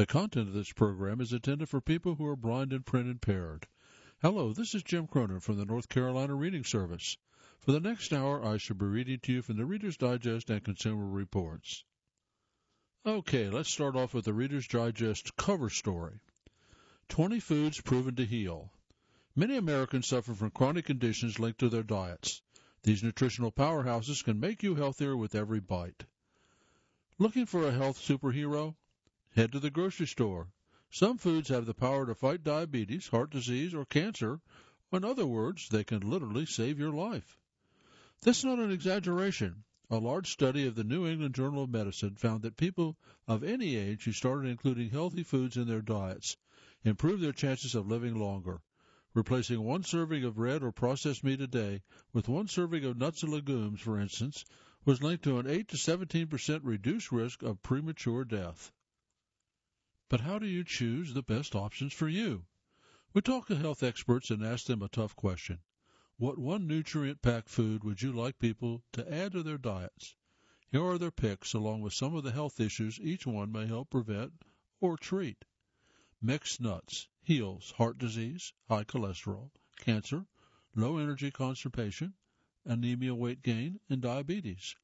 The content of this program is intended for people who are blind and print impaired. Hello, this is Jim Cronin from the North Carolina Reading Service. For the next hour, I shall be reading to you from the Reader's Digest and Consumer Reports. Okay, let's start off with the Reader's Digest cover story. 20 foods proven to heal. Many Americans suffer from chronic conditions linked to their diets. These nutritional powerhouses can make you healthier with every bite. Looking for a health superhero? Head to the grocery store. Some foods have the power to fight diabetes, heart disease, or cancer. In other words, they can literally save your life. That's not an exaggeration. A large study of the New England Journal of Medicine found that people of any age who started including healthy foods in their diets improved their chances of living longer. Replacing one serving of red or processed meat a day with one serving of nuts and legumes, for instance, was linked to an 8 to 17% reduced risk of premature death. But how do you choose the best options for you? We talk to health experts and ask them a tough question. What one nutrient-packed food would you like people to add to their diets? Here are their picks, along with some of the health issues each one may help prevent or treat. Mixed nuts heals heart disease, high cholesterol, cancer, low energy constipation, anemia, weight gain, and diabetes.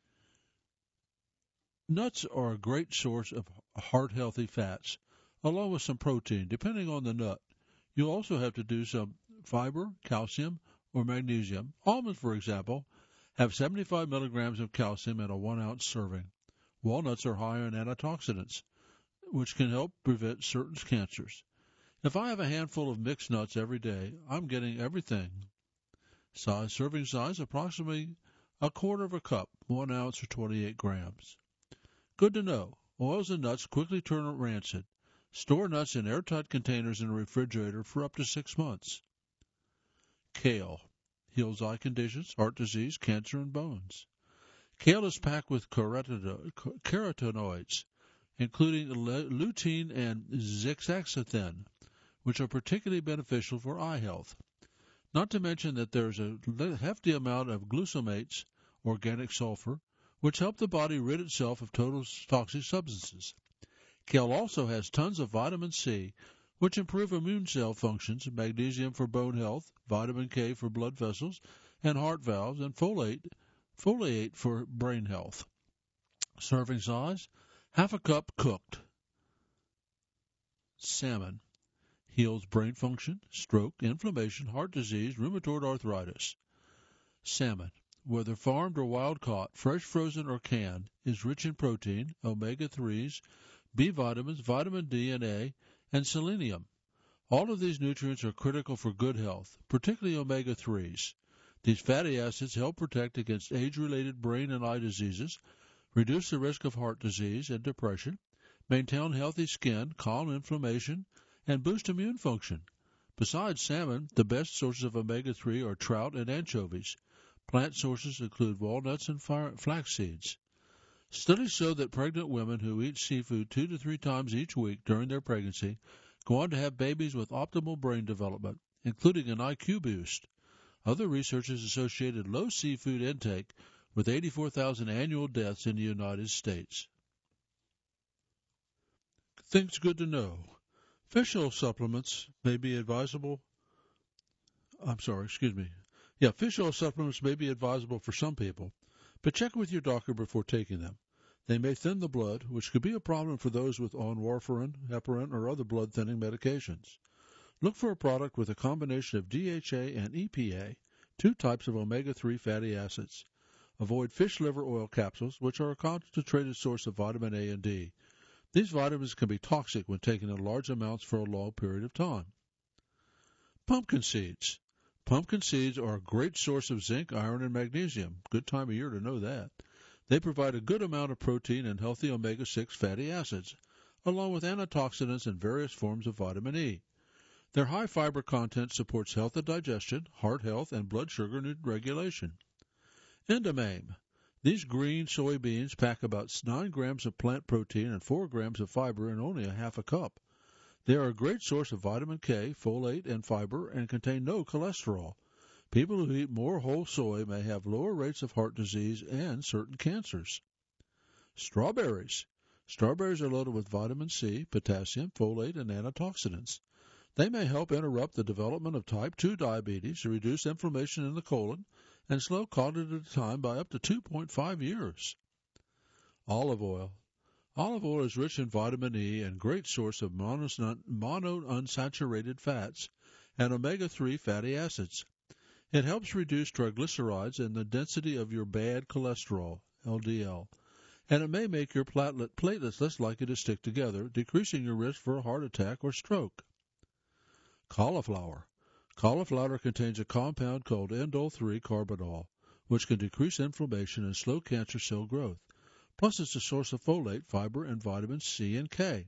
Nuts are a great source of heart-healthy fats, along with some protein, depending on the nut. You also have to do some fiber, calcium, or magnesium. Almonds, for example, have 75 milligrams of calcium in a 1-ounce serving. Walnuts are high in antioxidants, which can help prevent certain cancers. If I have a handful of mixed nuts every day, I'm getting everything. Serving size, approximately a quarter of a cup, 1 ounce or 28 grams. Good to know. Oils and nuts quickly turn rancid. Store nuts in airtight containers in a refrigerator for up to 6 months. Kale heals eye conditions, heart disease, cancer, and bones. Kale is packed with carotenoids, including lutein and zeaxanthin, which are particularly beneficial for eye health. Not to mention that there's a hefty amount of glucosamines, organic sulfur, which help the body rid itself of toxic substances. Kale also has tons of vitamin C, which improve immune cell functions, magnesium for bone health, vitamin K for blood vessels and heart valves, and folate for brain health. Serving size, half a cup cooked. Salmon heals brain function, stroke, inflammation, heart disease, rheumatoid arthritis. Salmon, whether farmed or wild-caught, fresh, frozen, or canned, is rich in protein, omega-3s, B vitamins, vitamin D and A, and selenium. All of these nutrients are critical for good health, particularly omega-3s. These fatty acids help protect against age-related brain and eye diseases, reduce the risk of heart disease and depression, maintain healthy skin, calm inflammation, and boost immune function. Besides salmon, the best sources of omega-3 are trout and anchovies. Plant sources include walnuts and flax seeds. Studies show that pregnant women who eat seafood 2 to 3 times each week during their pregnancy go on to have babies with optimal brain development, including an IQ boost. Other research has associated low seafood intake with 84,000 annual deaths in the United States. Things good to know. Fish oil supplements may be advisable. Fish oil supplements may be advisable for some people, but check with your doctor before taking them. They may thin the blood, which could be a problem for those on warfarin, heparin, or other blood-thinning medications. Look for a product with a combination of DHA and EPA, 2 types of omega-3 fatty acids. Avoid fish liver oil capsules, which are a concentrated source of vitamin A and D. These vitamins can be toxic when taken in large amounts for a long period of time. Pumpkin seeds. Pumpkin seeds are a great source of zinc, iron, and magnesium. Good time of year to know that. They provide a good amount of protein and healthy omega-6 fatty acids, along with antioxidants and various forms of vitamin E. Their high fiber content supports health and digestion, heart health, and blood sugar regulation. Edamame. These green soybeans pack about 9 grams of plant protein and 4 grams of fiber in only a half a cup. They are a great source of vitamin K, folate, and fiber, and contain no cholesterol. People who eat more whole soy may have lower rates of heart disease and certain cancers. Strawberries. Strawberries are loaded with vitamin C, potassium, folate, and antioxidants. They may help interrupt the development of type 2 diabetes, reduce inflammation in the colon, and slow cognitive decline by up to 2.5 years. Olive oil. Olive oil is rich in vitamin E and great source of monounsaturated fats and omega-3 fatty acids. It helps reduce triglycerides and the density of your bad cholesterol, LDL, and it may make your platelets less likely to stick together, decreasing your risk for a heart attack or stroke. Cauliflower. Cauliflower contains a compound called indole-3-carbinol, which can decrease inflammation and slow cancer cell growth. Plus, it's a source of folate, fiber, and vitamins C and K.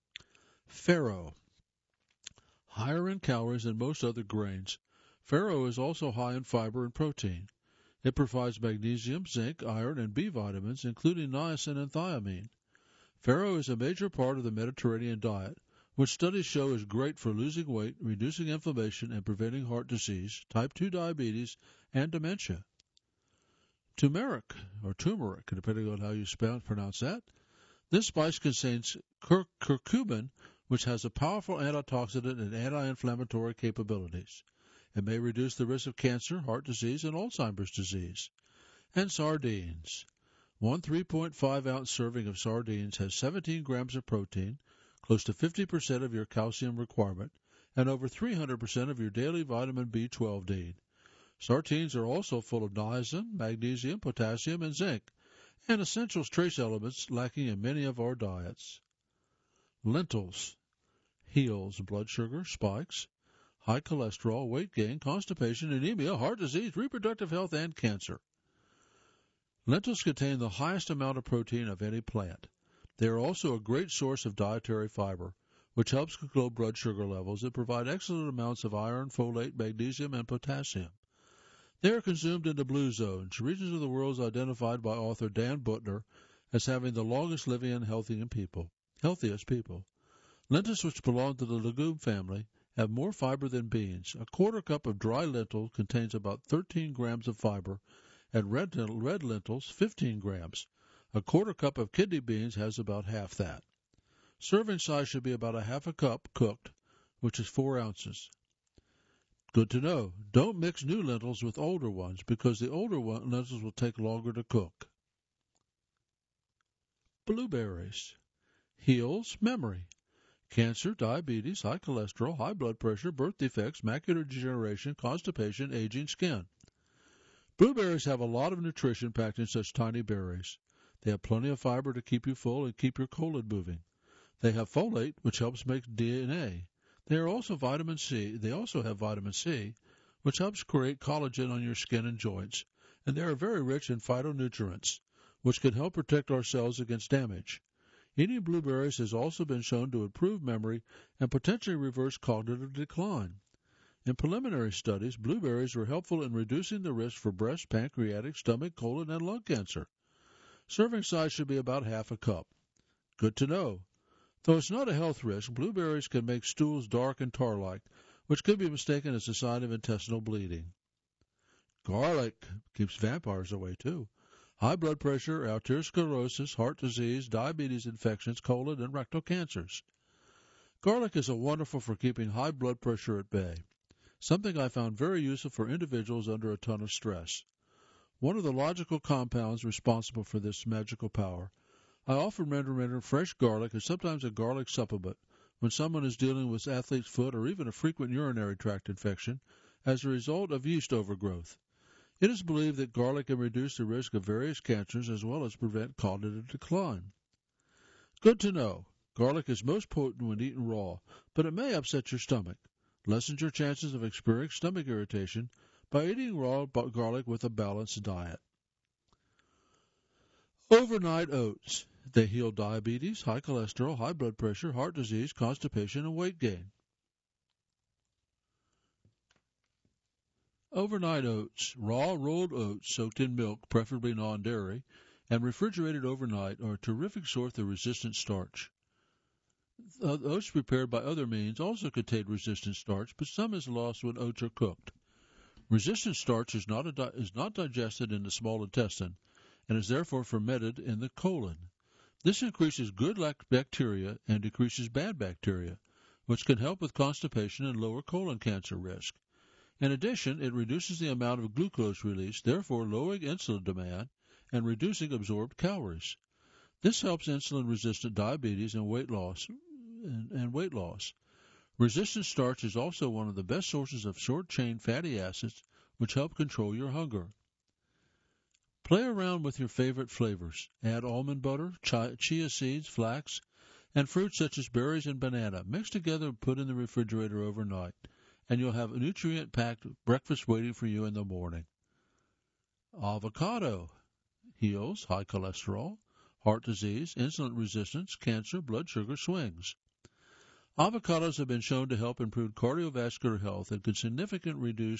Farro. Higher in calories than most other grains, farro is also high in fiber and protein. It provides magnesium, zinc, iron, and B vitamins, including niacin and thiamine. Farro is a major part of the Mediterranean diet, which studies show is great for losing weight, reducing inflammation, and preventing heart disease, type 2 diabetes, and dementia. Turmeric, or turmeric, depending on how you pronounce that. This spice contains curcumin, which has a powerful antioxidant and anti-inflammatory capabilities. It may reduce the risk of cancer, heart disease, and Alzheimer's disease. And sardines. One 3.5-ounce serving of sardines has 17 grams of protein, close to 50% of your calcium requirement, and over 300% of your daily vitamin B12 need. Sardines are also full of niacin, magnesium, potassium, and zinc, and essential trace elements lacking in many of our diets. Lentils. Heals blood sugar, spikes, high cholesterol, weight gain, constipation, anemia, heart disease, reproductive health, and cancer. Lentils contain the highest amount of protein of any plant. They are also a great source of dietary fiber, which helps control blood sugar levels and provide excellent amounts of iron, folate, magnesium, and potassium. They are consumed in the blue zones, regions of the world identified by author Dan Buettner as having the longest living and healthiest people. Lentils, which belong to the legume family, have more fiber than beans. A quarter cup of dry lentil contains about 13 grams of fiber, and red lentils 15 grams. A quarter cup of kidney beans has about half that. Serving size should be about a half a cup cooked, which is 4 ounces. Good to know. Don't mix new lentils with older ones because the older lentils will take longer to cook. Blueberries. Heals memory. Cancer, diabetes, high cholesterol, high blood pressure, birth defects, macular degeneration, constipation, aging skin. Blueberries have a lot of nutrition packed in such tiny berries. They have plenty of fiber to keep you full and keep your colon moving. They have folate, which helps make DNA. They also have vitamin C, which helps create collagen on your skin and joints. And they are very rich in phytonutrients, which can help protect our cells against damage. Eating blueberries has also been shown to improve memory and potentially reverse cognitive decline. In preliminary studies, blueberries were helpful in reducing the risk for breast, pancreatic, stomach, colon, and lung cancer. Serving size should be about half a cup. Good to know. Though it's not a health risk, blueberries can make stools dark and tar-like, which could be mistaken as a sign of intestinal bleeding. Garlic keeps vampires away, too. High blood pressure, arteriosclerosis, heart disease, diabetes infections, colon, and rectal cancers. Garlic is wonderful for keeping high blood pressure at bay, something I found very useful for individuals under a ton of stress. One of the logical compounds responsible for this magical power, I often recommend fresh garlic and sometimes a garlic supplement when someone is dealing with athlete's foot or even a frequent urinary tract infection as a result of yeast overgrowth. It is believed that garlic can reduce the risk of various cancers as well as prevent cognitive decline. Good to know. Garlic is most potent when eaten raw, but it may upset your stomach. Lessens your chances of experiencing stomach irritation by eating raw garlic with a balanced diet. Overnight oats. They heal diabetes, high cholesterol, high blood pressure, heart disease, constipation, and weight gain. Overnight oats. Raw rolled oats soaked in milk, preferably non-dairy, and refrigerated overnight are a terrific source of resistant starch. Oats prepared by other means also contain resistant starch, but some is lost when oats are cooked. Resistant starch is not digested in the small intestine and is therefore fermented in the colon. This increases good bacteria and decreases bad bacteria, which can help with constipation and lower colon cancer risk. In addition, it reduces the amount of glucose released, therefore lowering insulin demand and reducing absorbed calories. This helps insulin-resistant diabetes and weight loss. Resistant starch is also one of the best sources of short-chain fatty acids, which help control your hunger. Play around with your favorite flavors. Add almond butter, chia seeds, flax, and fruits such as berries and banana. Mix together and put in the refrigerator overnight, and you'll have a nutrient-packed breakfast waiting for you in the morning. Avocado heals high cholesterol, heart disease, insulin resistance, cancer, blood sugar swings. Avocados have been shown to help improve cardiovascular health and can significantly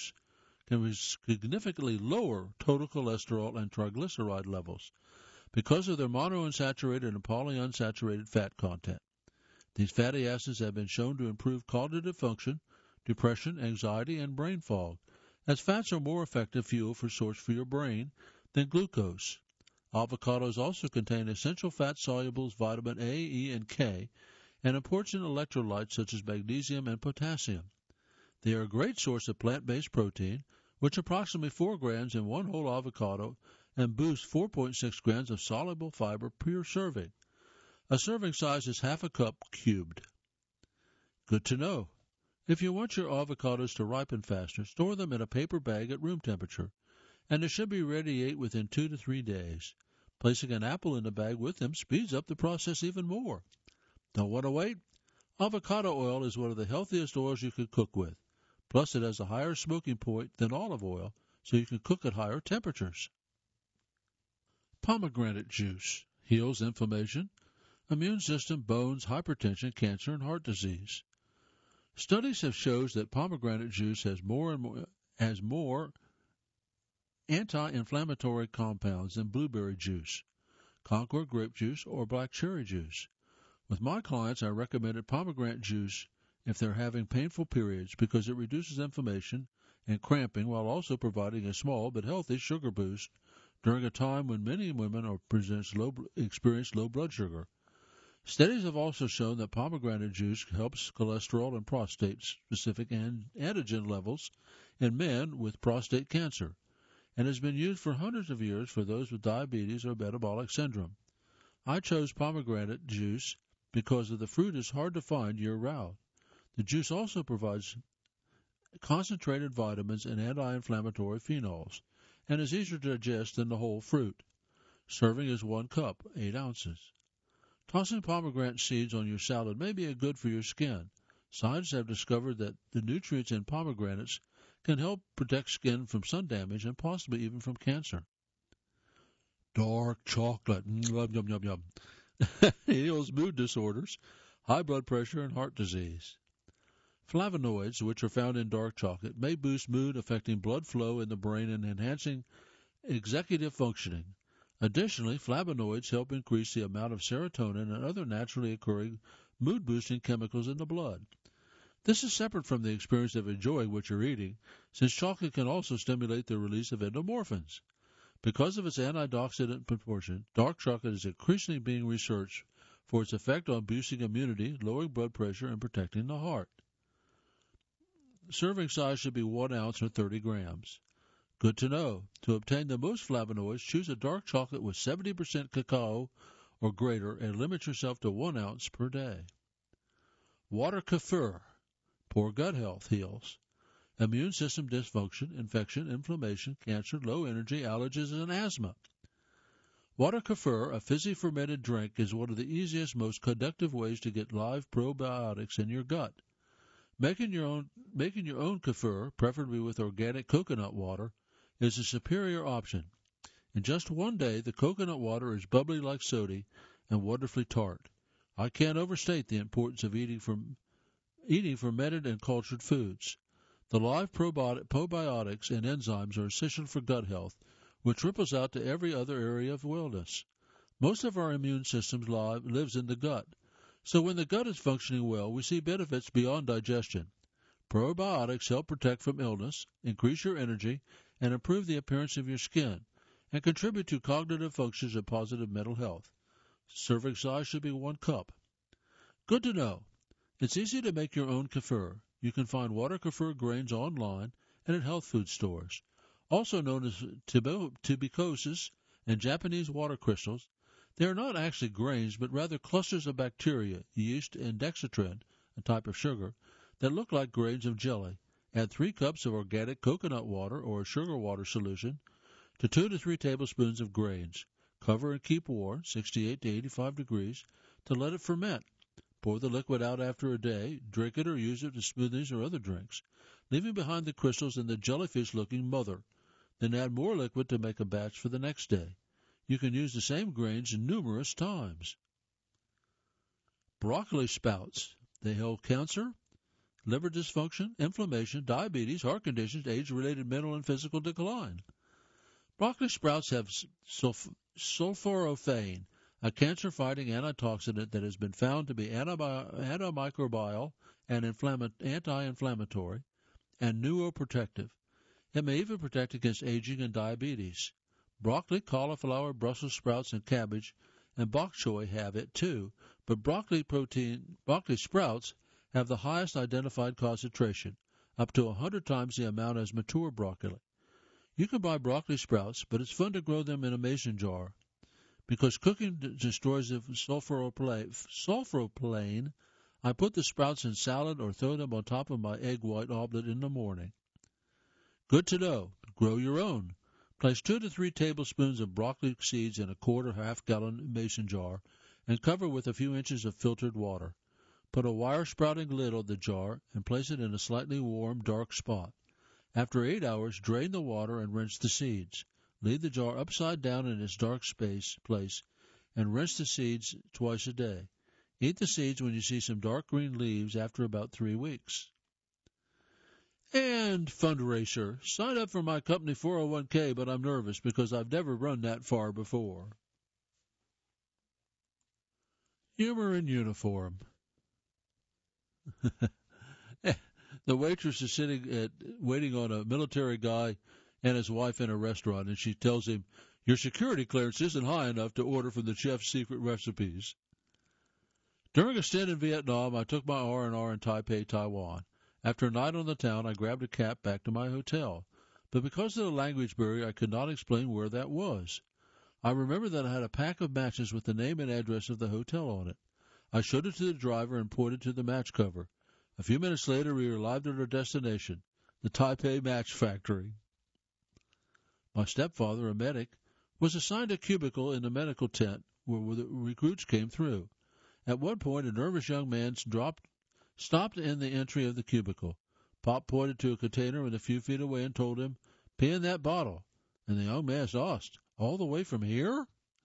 lower total cholesterol and triglyceride levels because of their monounsaturated and polyunsaturated fat content. These fatty acids have been shown to improve cognitive function, depression, anxiety, and brain fog, as fats are more effective fuel source for your brain than glucose. Avocados also contain essential fat solubles vitamin A, E, and K, and important electrolytes such as magnesium and potassium. They are a great source of plant-based protein, which approximately 4 grams in one whole avocado and boosts 4.6 grams of soluble fiber per serving. A serving size is half a cup cubed. Good to know. If you want your avocados to ripen faster, store them in a paper bag at room temperature, and they should be ready to eat within 2 to 3 days. Placing an apple in the bag with them speeds up the process even more. Don't want to wait? Avocado oil is one of the healthiest oils you can cook with. Plus, it has a higher smoking point than olive oil, so you can cook at higher temperatures. Pomegranate juice heals inflammation, immune system, bones, hypertension, cancer, and heart disease. Studies have shown that pomegranate juice has more anti-inflammatory compounds than blueberry juice, Concord grape juice, or black cherry juice. With my clients, I recommended pomegranate juice if they're having painful periods because it reduces inflammation and cramping while also providing a small but healthy sugar boost during a time when many women experience low blood sugar. Studies have also shown that pomegranate juice helps cholesterol and prostate-specific antigen levels in men with prostate cancer and has been used for hundreds of years for those with diabetes or metabolic syndrome. I chose pomegranate juice because the fruit is hard to find year-round. The juice also provides concentrated vitamins and anti-inflammatory phenols and is easier to digest than the whole fruit. Serving is 1 cup, 8 ounces. Tossing pomegranate seeds on your salad may be good for your skin. Scientists have discovered that the nutrients in pomegranates can help protect skin from sun damage and possibly even from cancer. Dark chocolate. Yum, yum, yum, yum. Heals mood disorders, high blood pressure, and heart disease. Flavonoids, which are found in dark chocolate, may boost mood, affecting blood flow in the brain and enhancing executive functioning. Additionally, flavonoids help increase the amount of serotonin and other naturally occurring mood-boosting chemicals in the blood. This is separate from the experience of enjoying what you're eating, since chocolate can also stimulate the release of endomorphins. Because of its antioxidant proportion, dark chocolate is increasingly being researched for its effect on boosting immunity, lowering blood pressure, and protecting the heart. Serving size should be 1 ounce or 30 grams. Good to know. To obtain the most flavonoids, choose a dark chocolate with 70% cacao or greater and limit yourself to 1 ounce per day. Water kefir. Poor gut health heals. Immune system dysfunction, infection, inflammation, cancer, low energy, allergies, and asthma. Water kefir, a fizzy-fermented drink, is one of the easiest, most conductive ways to get live probiotics in your gut. Making your own kefir, preferably with organic coconut water, is a superior option. In just 1 day, the coconut water is bubbly like soda and wonderfully tart. I can't overstate the importance of eating fermented and cultured foods. The live probiotics and enzymes are essential for gut health, which ripples out to every other area of wellness. Most of our immune system lives in the gut, so when the gut is functioning well, we see benefits beyond digestion. Probiotics help protect from illness, increase your energy, and improve the appearance of your skin, and contribute to cognitive functions and positive mental health. Serving size should be 1 cup. Good to know. It's easy to make your own kefir. You can find water kefir grains online and at health food stores. Also known as tuberoses and Japanese water crystals, they are not actually grains but rather clusters of bacteria, yeast, and dexatrin, a type of sugar, that look like grains of jelly. Add 3 cups of organic coconut water or a sugar water solution to 2 to 3 tablespoons of grains. Cover and keep warm, 68 to 85 degrees, to let it ferment. Pour the liquid out after a day, drink it or use it to smoothies or other drinks, leaving behind the crystals and the jellyfish-looking mother. Then add more liquid to make a batch for the next day. You can use the same grains numerous times. Broccoli sprouts. They help cancer, liver dysfunction, inflammation, diabetes, heart conditions, age-related mental and physical decline. Broccoli sprouts have sulforaphane, a cancer-fighting antioxidant that has been found to be antimicrobial and anti-inflammatory and neuroprotective. It may even protect against aging and diabetes. Broccoli, cauliflower, Brussels sprouts, and cabbage and bok choy have it too, but broccoli sprouts have the highest identified concentration, up to 100 times the amount as mature broccoli. You can buy broccoli sprouts, but it's fun to grow them in a mason jar. Because cooking destroys the sulforaphane, I put the sprouts in salad or throw them on top of my egg white omelet in the morning. Good to know. Grow your own. Place 2 to 3 tablespoons of broccoli seeds in a half-gallon mason jar and cover with a few inches of filtered water. Put a wire sprouting lid on the jar and place it in a slightly warm, dark spot. After 8 hours, drain the water and rinse the seeds. Leave the jar upside down in its dark place and rinse the seeds twice a day. Eat the seeds when you see some dark green leaves after about 3 weeks. And fundraiser. Sign up for my company 401k, but I'm nervous because I've never run that far before. Humor in uniform. The waitress is waiting on a military guy and his wife in a restaurant, and she tells him, "Your security clearance isn't high enough to order from the chef's secret recipes." During a stint in Vietnam, I took my R&R in Taipei, Taiwan. After a night on the town, I grabbed a cab back to my hotel. But because of the language barrier, I could not explain where that was. I remember that I had a pack of matches with the name and address of the hotel on it. I showed it to the driver and pointed to the match cover. A few minutes later, we arrived at our destination, the Taipei Match Factory. My stepfather, a medic, was assigned a cubicle in the medical tent where the recruits came through. At one point, a nervous young man stopped in the entry of the cubicle. Pop pointed to a container a few feet away and told him, "Pee in that bottle." And the young man asked, "All the way from here?"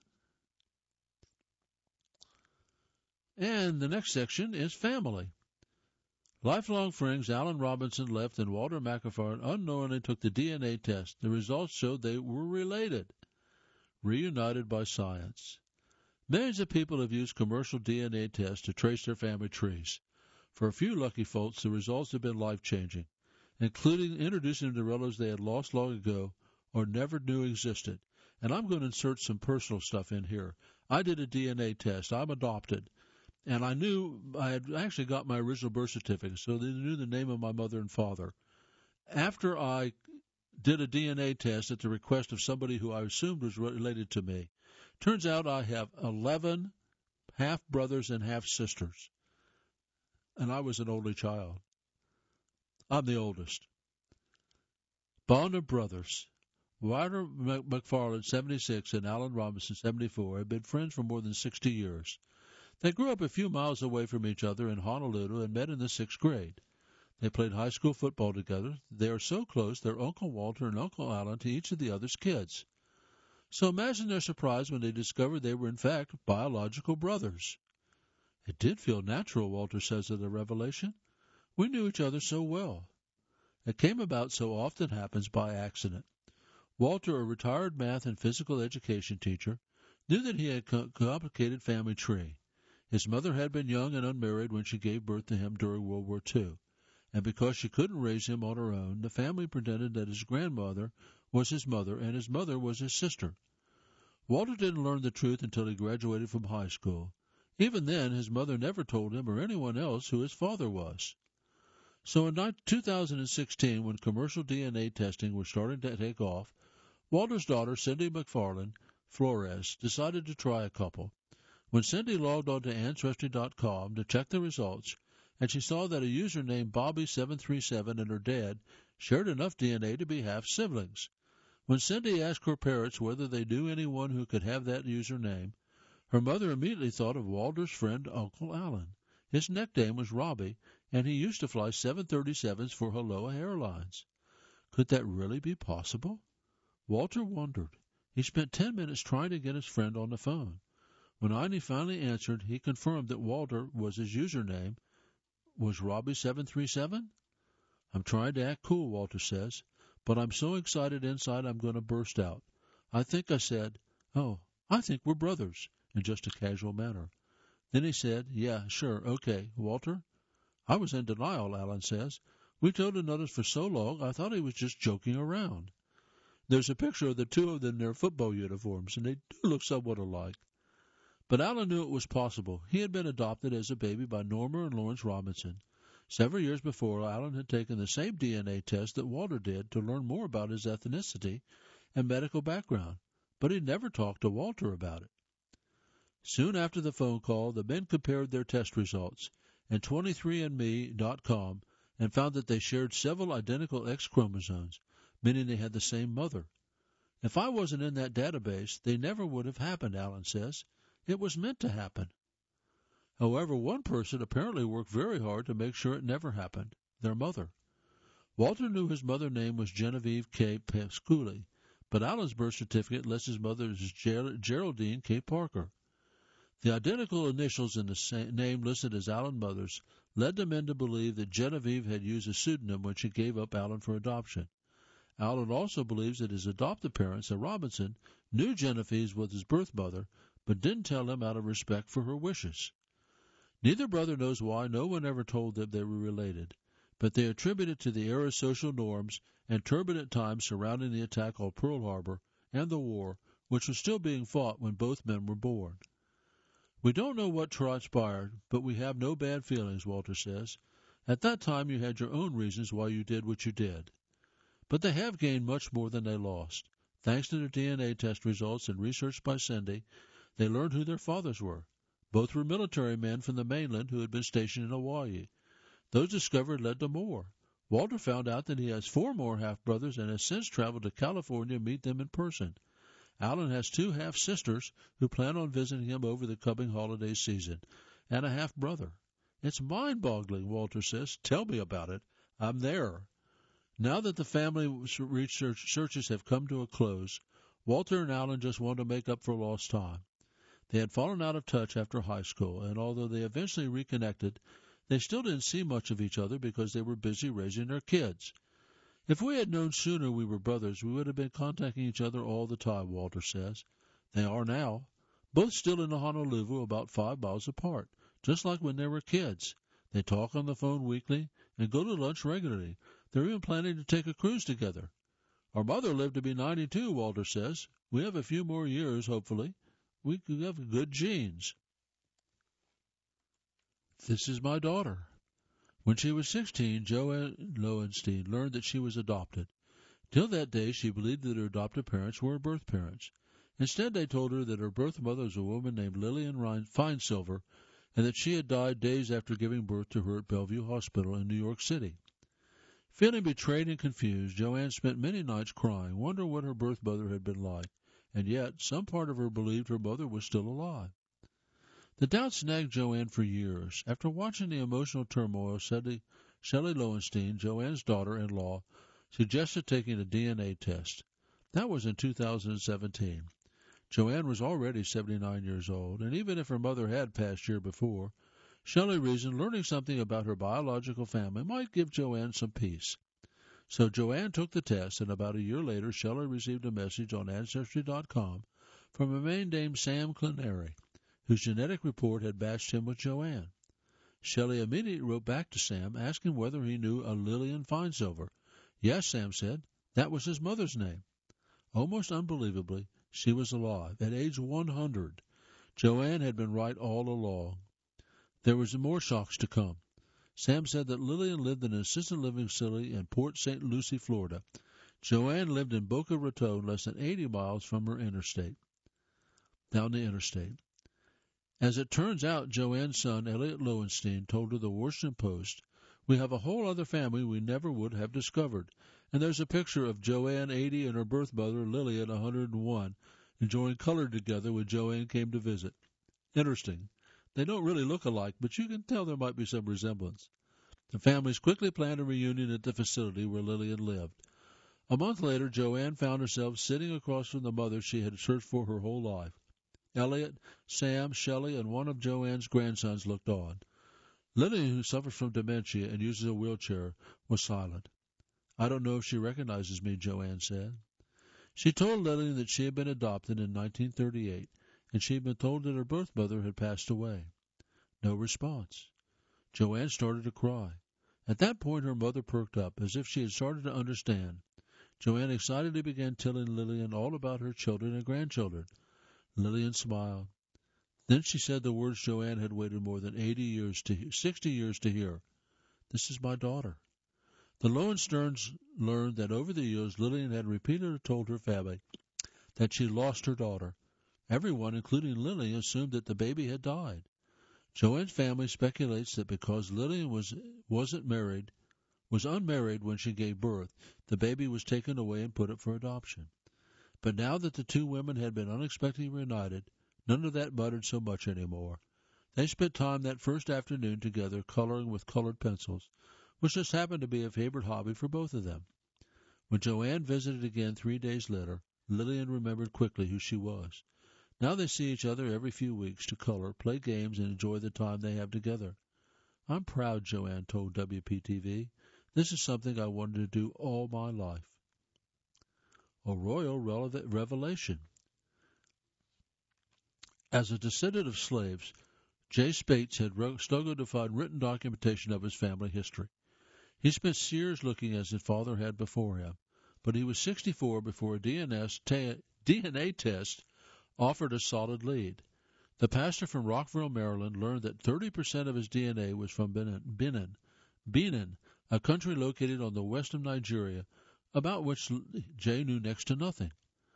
And the next section is family. Lifelong friends Alan Robinson left and Walter McIntyre unknowingly took the DNA test. The results showed they were related. Reunited by science. Millions of people have used commercial DNA tests to trace their family trees. For a few lucky folks, the results have been life-changing, including introducing them to relatives they had lost long ago or never knew existed. And I'm going to insert some personal stuff in here. I did a DNA test. I'm adopted. And I knew I had actually got my original birth certificate, so they knew the name of my mother and father. After I did a DNA test at the request of somebody who I assumed was related to me, turns out I have 11 half-brothers and half-sisters. And I was an only child. I'm the oldest. Bond of brothers. Walter McFarland, 76, and Alan Robinson, 74, had been friends for more than 60 years. They grew up a few miles away from each other in Honolulu and met in the 6th grade. They played high school football together. They are so close, they're Uncle Walter and Uncle Alan to each of the other's kids. So imagine their surprise when they discovered they were in fact biological brothers. It did feel natural, Walter says of the revelation. We knew each other so well. It came about so often happens by accident. Walter, a retired math and physical education teacher, knew that he had a complicated family tree. His mother had been young and unmarried when she gave birth to him during World War II, and because she couldn't raise him on her own, the family pretended that his grandmother was his mother and his mother was his sister. Walter didn't learn the truth until he graduated from high school. Even then, his mother never told him or anyone else who his father was. So in 2016, when commercial DNA testing was starting to take off, Walter's daughter, Cindy McFarland Flores, decided to try a couple. When Cindy logged on to Ancestry.com to check the results, and she saw that a user named Bobby737 and her dad shared enough DNA to be half-siblings. When Cindy asked her parents whether they knew anyone who could have that username, her mother immediately thought of Walter's friend Uncle Alan. His nickname was Robbie, and he used to fly 737s for Aloha Airlines. Could that really be possible? Walter wondered. He spent 10 minutes trying to get his friend on the phone. When Iny finally answered, he confirmed that Walter was his username. Was Robbie737? I'm trying to act cool, Walter says, but I'm so excited inside I'm going to burst out. I think I said, "Oh, I think we're brothers," in just a casual manner. Then he said, "Yeah, sure, okay, Walter?" I was in denial, Alan says. We told another for so long I thought he was just joking around. There's a picture of the two of them in their football uniforms, and they do look somewhat alike. But Alan knew it was possible. He had been adopted as a baby by Norma and Lawrence Robinson. Several years before, Alan had taken the same DNA test that Walter did to learn more about his ethnicity and medical background, but he never talked to Walter about it. Soon after the phone call, the men compared their test results and 23andMe.com and found that they shared several identical X chromosomes, meaning they had the same mother. If I wasn't in that database, they never would have happened, Alan says. It was meant to happen. However, one person apparently worked very hard to make sure it never happened, their mother. Walter knew his mother's name was Genevieve K. Pasculi, but Alan's birth certificate lists his mother as Geraldine K. Parker. The identical initials in the name listed as Alan's mother's led the men to believe that Genevieve had used a pseudonym when she gave up Alan for adoption. Alan also believes that his adoptive parents, the Robinson, knew Genevieve was his birth mother, but didn't tell him out of respect for her wishes. Neither brother knows why no one ever told them they were related, but they attribute it to the era's social norms and turbulent times surrounding the attack on Pearl Harbor and the war, which was still being fought when both men were born. We don't know what transpired, but we have no bad feelings, Walter says. At that time you had your own reasons why you did what you did. But they have gained much more than they lost. Thanks to their DNA test results and research by Cindy, they learned who their fathers were. Both were military men from the mainland who had been stationed in Hawaii. Those discovered led to more. Walter found out that he has 4 more half-brothers and has since traveled to California to meet them in person. Alan has 2 half-sisters who plan on visiting him over the coming holiday season, and a half-brother. It's mind-boggling, Walter says. Tell me about it. I'm there. Now that the family searches have come to a close, Walter and Alan just want to make up for lost time. They had fallen out of touch after high school, and although they eventually reconnected, they still didn't see much of each other because they were busy raising their kids. If we had known sooner we were brothers, we would have been contacting each other all the time, Walter says. They are now, both still in Honolulu, about 5 miles apart, just like when they were kids. They talk on the phone weekly and go to lunch regularly. They're even planning to take a cruise together. Our mother lived to be 92, Walter says. We have a few more years, hopefully. We have good genes. This is my daughter. When she was 16, Joanne Lowenstein learned that she was adopted. Till that day, she believed that her adoptive parents were her birth parents. Instead, they told her that her birth mother was a woman named Lillian Finesilver, and that she had died days after giving birth to her at Bellevue Hospital in New York City. Feeling betrayed and confused, Joanne spent many nights crying, wondering what her birth mother had been like, and yet some part of her believed her mother was still alive. The doubts nagged Joanne for years. After watching the emotional turmoil, Shelley Lowenstein, Joanne's daughter-in-law, suggested taking a DNA test. That was in 2017. Joanne was already 79 years old, and even if her mother had passed year before, Shelley reasoned learning something about her biological family might give Joanne some peace. So Joanne took the test, and about a year later, Shelley received a message on Ancestry.com from a man named Sam Clinary, whose genetic report had matched him with Joanne. Shelley immediately wrote back to Sam, asking whether he knew a Lillian Finesilver. Yes, Sam said. That was his mother's name. Almost unbelievably, She was alive. At age 100, Joanne had been right all along. There was more shocks to come. Sam said that Lillian lived in an assisted living facility in Port St. Lucie, Florida. Joanne lived in Boca Raton, less than 80 miles from her down the interstate. As it turns out, Joanne's son, Elliot Lowenstein, told her the Washington Post, "We have a whole other family we never would have discovered." And there's a picture of Joanne, 80, and her birth mother, Lillian, 101, enjoying color together when Joanne came to visit. Interesting. They don't really look alike, but you can tell there might be some resemblance. The families quickly planned a reunion at the facility where Lillian lived. A month later, Joanne found herself sitting across from the mother she had searched for her whole life. Elliot, Sam, Shelley, and one of Joanne's grandsons looked on. Lillian, who suffers from dementia and uses a wheelchair, was silent. "I don't know if she recognizes me," Joanne said. She told Lillian that she had been adopted in 1938, and she had been told that her birth mother had passed away. No response. Joanne started to cry. At that point, her mother perked up, as if she had started to understand. Joanne excitedly began telling Lillian all about her children and grandchildren. Lillian smiled. Then she said the words Joanne had waited more than 60 years to hear. "This is my daughter." The Lowensteins learned that over the years Lillian had repeatedly told her family that she lost her daughter. Everyone, including Lillian, assumed that the baby had died. Joanne's family speculates that because Lillian was unmarried when she gave birth, the baby was taken away and put up for adoption. But now that the two women had been unexpectedly reunited, none of that mattered so much anymore. They spent time that first afternoon together coloring with colored pencils, which just happened to be a favorite hobby for both of them. When Joanne visited again 3 days later, Lillian remembered quickly who she was. Now they see each other every few weeks to color, play games, and enjoy the time they have together. "I'm proud," Joanne told WPTV. "This is something I wanted to do all my life." A royal revelation. As a descendant of slaves, J. Spates had struggled to find written documentation of his family history. He spent years looking as his father had before him, but he was 64 before a DNA test offered a solid lead. The pastor from Rockville, Maryland, learned that 30% of his DNA was from Benin, a country located on the west of Nigeria, about which Jay knew next to nothing.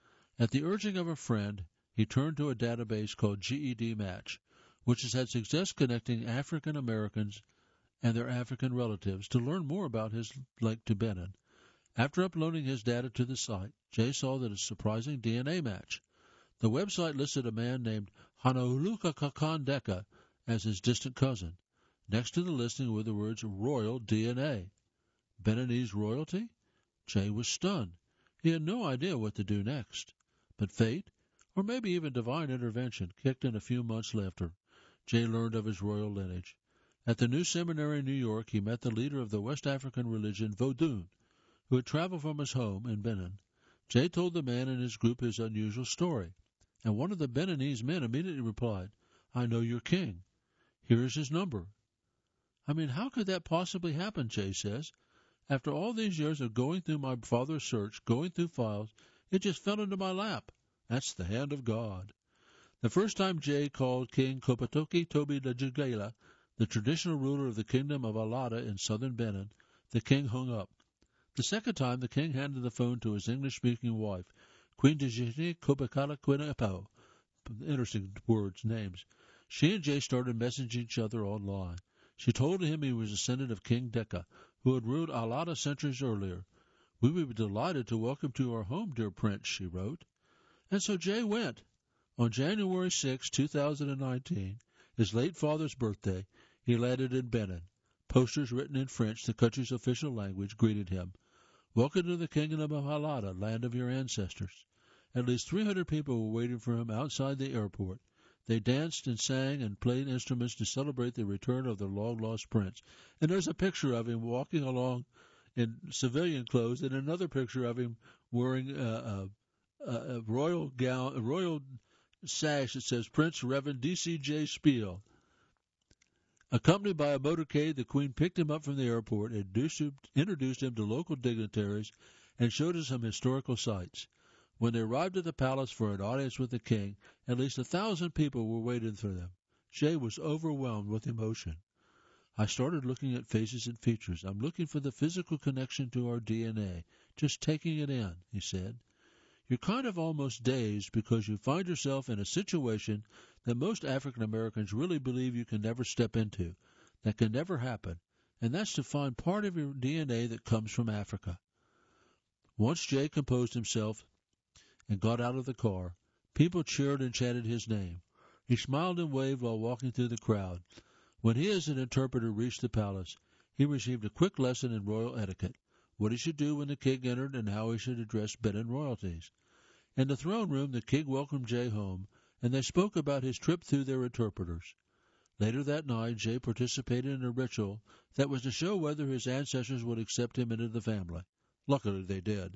At the urging of a friend, he turned to a database called GED Match, which has had success connecting African Americans and their African relatives to learn more about his link to Benin. After uploading his data to the site, Jay saw that a surprising DNA match. The website listed a man named Hanuluka Kakandeka as his distant cousin. Next to the listing were the words Royal DNA. Beninese royalty? Jay was stunned. He had no idea what to do next. But fate, or maybe even divine intervention, kicked in a few months later. Jay learned of his royal lineage. At the New Seminary in New York, he met the leader of the West African religion, Vodun, who had traveled from his home in Benin. Jay told the man and his group his unusual story, and one of the Beninese men immediately replied, "I know your king. Here is his number." "I mean, how could that possibly happen?" Jay says. "After all these years of going through my father's search, going through files, it just fell into my lap. That's the hand of God." The first time Jay called King Kopatoki Toby Dejigela, the traditional ruler of the kingdom of Alada in southern Benin, the king hung up. The second time, the king handed the phone to his English-speaking wife, Queen Dejigela Kopakala Quinapo. Interesting words, names. She and Jay started messaging each other online. She told him he was a descendant of King Deka, who had ruled Alada centuries earlier. "We would be delighted to welcome to our home, dear prince," she wrote. And so Jay went. On January 6, 2019, his late father's birthday, he landed in Benin. Posters written in French, the country's official language, greeted him. "Welcome to the kingdom of Alada, land of your ancestors." At least 300 people were waiting for him outside the airport. They danced and sang and played instruments to celebrate the return of their long-lost prince. And there's a picture of him walking along in civilian clothes, and another picture of him wearing a royal gown, a royal sash that says Prince Reverend DCJ Spiel. Accompanied by a motorcade, the Queen picked him up from the airport, introduced him to local dignitaries, and showed us some historical sites. When they arrived at the palace for an audience with the king, at least 1,000 people were waiting for them. Jay was overwhelmed with emotion. I started looking at faces and features. I'm looking for the physical connection to our DNA, just taking it in, he said. You're kind of almost dazed because you find yourself in a situation that most African Americans really believe you can never step into, that can never happen, and that's to find part of your DNA that comes from Africa. Once Jay composed himself and got out of the car, people cheered and chanted his name. He smiled and waved while walking through the crowd. When he as an interpreter reached the palace, he received a quick lesson in royal etiquette, what he should do when the king entered and how he should address Benin royalties. In the throne room, the king welcomed Jay home, and they spoke about his trip through their interpreters. Later that night, Jay participated in a ritual that was to show whether his ancestors would accept him into the family. Luckily, they did.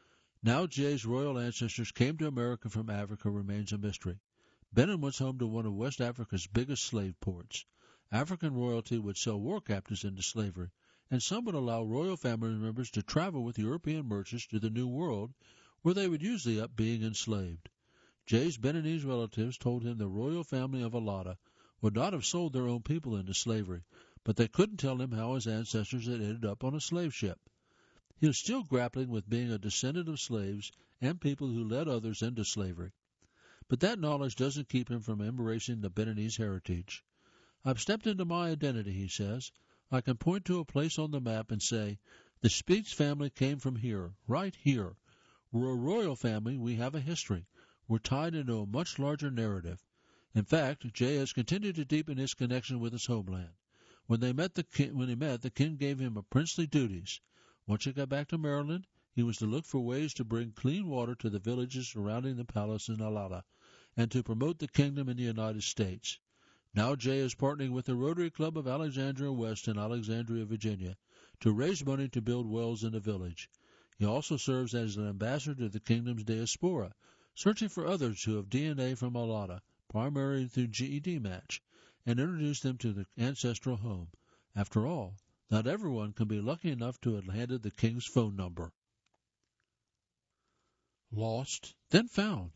Now Jay's royal ancestors came to America from Africa remains a mystery. Benin was home to one of West Africa's biggest slave ports. African royalty would sell war captives into slavery, and some would allow royal family members to travel with European merchants to the New World, where they would usually up being enslaved. Jay's Beninese relatives told him the royal family of Alada would not have sold their own people into slavery, but they couldn't tell him how his ancestors had ended up on a slave ship. He was still grappling with being a descendant of slaves and people who led others into slavery. But that knowledge doesn't keep him from embracing the Beninese heritage. I've stepped into my identity, he says. I can point to a place on the map and say, the Speaks family came from here, right here. We're a royal family. We have a history. We're tied into a much larger narrative. In fact, Jay has continued to deepen his connection with his homeland. When he met, the king gave him princely duties. Once he got back to Maryland, he was to look for ways to bring clean water to the villages surrounding the palace in Alada, and to promote the kingdom in the United States. Now Jay is partnering with the Rotary Club of Alexandria West in Alexandria, Virginia, to raise money to build wells in the village. He also serves as an ambassador to the kingdom's diaspora, searching for others who have DNA from Alada, primarily through GED match, and introduce them to the ancestral home. After all, not everyone can be lucky enough to have handed the king's phone number. Lost, then found.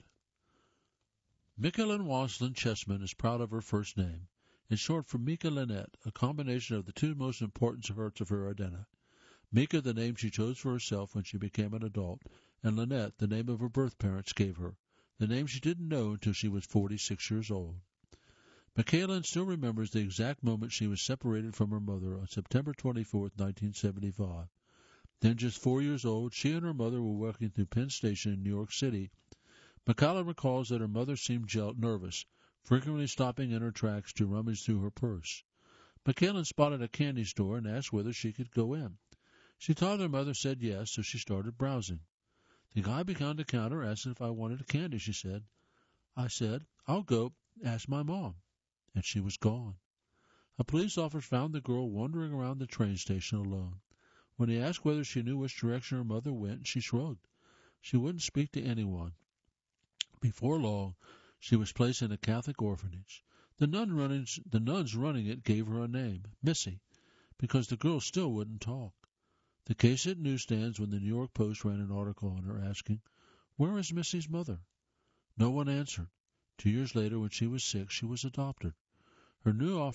Michelin Waslin Chessman is proud of her first name, in short for Mika Lynette, a combination of the two most important parts of her identity. Mika, the name she chose for herself when she became an adult, and Lynette, the name of her birth parents gave her, the name she didn't know until she was 46 years old. Michaelin still remembers the exact moment she was separated from her mother on September 24, 1975. Then just 4 years old, she and her mother were working through Penn Station in New York City. Michaela recalls that her mother seemed nervous, frequently stopping in her tracks to rummage through her purse. Michaelin spotted a candy store and asked whether she could go in. She thought her mother said yes, so she started browsing. The guy behind the counter asked if I wanted a candy, she said. I said, I'll go ask my mom. And she was gone. A police officer found the girl wandering around the train station alone. When he asked whether she knew which direction her mother went, she shrugged. She wouldn't speak to anyone. Before long, she was placed in a Catholic orphanage. The nuns running it gave her a name, Missy, because the girl still wouldn't talk. The case hit newsstands when the New York Post ran an article on her asking, "Where is Missy's mother?" No one answered. 2 years later, when she was 6, she was adopted. Her new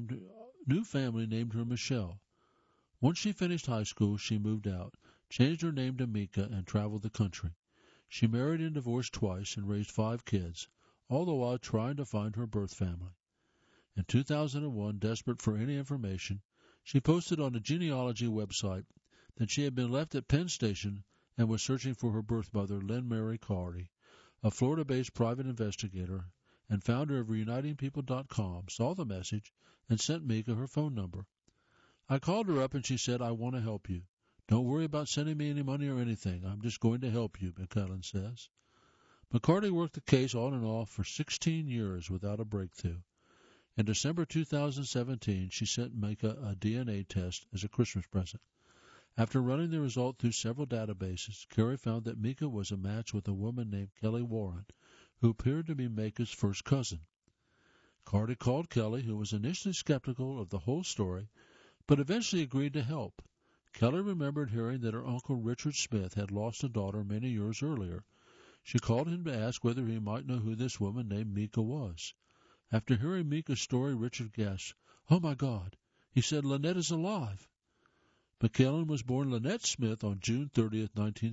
family named her Michelle. Once she finished high school, she moved out, changed her name to Mika, and traveled the country. She married and divorced twice and raised 5 kids, all the while trying to find her birth family. In 2001, desperate for any information, she posted on a genealogy website that she had been left at Penn Station and was searching for her birth mother, Lynn Mary Carty, a Florida-based private investigator and founder of ReunitingPeople.com, saw the message and sent Mika her phone number. I called her up and she said, "I want to help you. Don't worry about sending me any money or anything. I'm just going to help you," McClellan says. McCarty worked the case on and off for 16 years without a breakthrough. In December 2017, she sent Mika a DNA test as a Christmas present. After running the result through several databases, Carrie found that Mika was a match with a woman named Kelly Warren, who appeared to be Mika's first cousin. Carty called Kelly, who was initially skeptical of the whole story, but eventually agreed to help. Kelly remembered hearing that her uncle Richard Smith had lost a daughter many years earlier. She called him to ask whether he might know who this woman named Mika was. After hearing Mika's story, Richard gasped, "Oh, my God!" He said, "Lynette is alive." McKellen was born Lynette Smith on June 30th,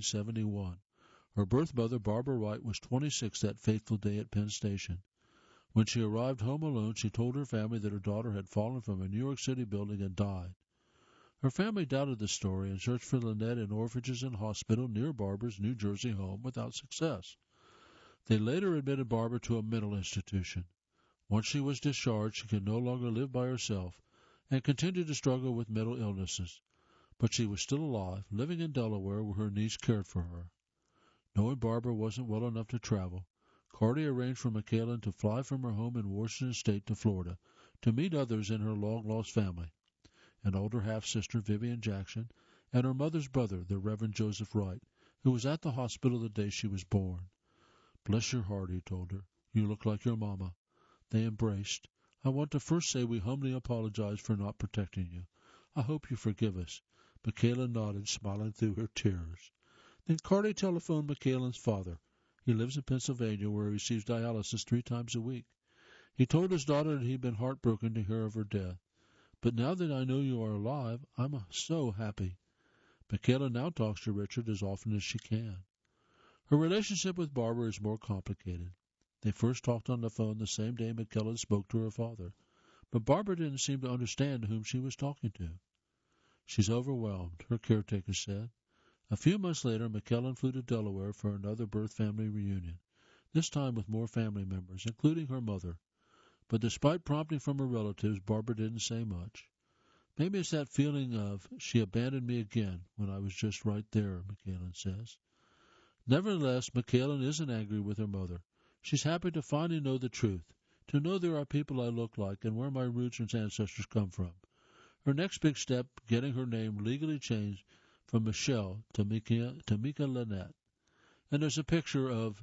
1971. Her birth mother, Barbara Wright, was 26 that fateful day at Penn Station. When she arrived home alone, she told her family that her daughter had fallen from a New York City building and died. Her family doubted the story and searched for Lynette in orphanages and hospitals near Barbara's New Jersey home without success. They later admitted Barbara to a mental institution. Once she was discharged, she could no longer live by herself and continued to struggle with mental illnesses. But she was still alive, living in Delaware where her niece cared for her. Knowing Barbara wasn't well enough to travel, Carty arranged for McKellen to fly from her home in Washington State to Florida to meet others in her long-lost family, an older half-sister, Vivian Jackson, and her mother's brother, the Reverend Joseph Wright, who was at the hospital the day she was born. "Bless your heart," he told her. "You look like your mama." They embraced. "I want to first say we humbly apologize for not protecting you. I hope you forgive us." Michaela nodded, smiling through her tears. Then Carty telephoned McKellen's father. He lives in Pennsylvania, where he receives dialysis 3 times a week. He told his daughter that he'd been heartbroken to hear of her death. "But now that I know you are alive, I'm so happy." Michaela now talks to Richard as often as she can. Her relationship with Barbara is more complicated. They first talked on the phone the same day McKellen spoke to her father, but Barbara didn't seem to understand whom she was talking to. "She's overwhelmed," her caretaker said. A few months later, McKellen flew to Delaware for another birth family reunion, this time with more family members, including her mother. But despite prompting from her relatives, Barbara didn't say much. "Maybe it's that feeling of, she abandoned me again when I was just right there," McKellen says. Nevertheless, McKellen isn't angry with her mother. She's happy to finally know the truth, to know there are people I look like and where my roots and ancestors come from. Her next big step, getting her name legally changed from Michelle to Mika Lynette. And there's a picture of